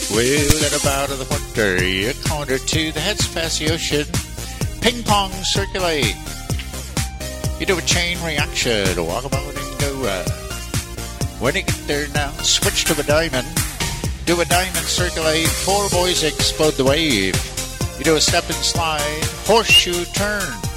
Well, at about of the water, you corner to the heads past the ocean. Ping pong circulate. You do a chain reaction, walk about and go. When you get there now, switch to a diamond. Do a diamond circulate. 4 boys explode the wave. You do a step and slide, horseshoe turn.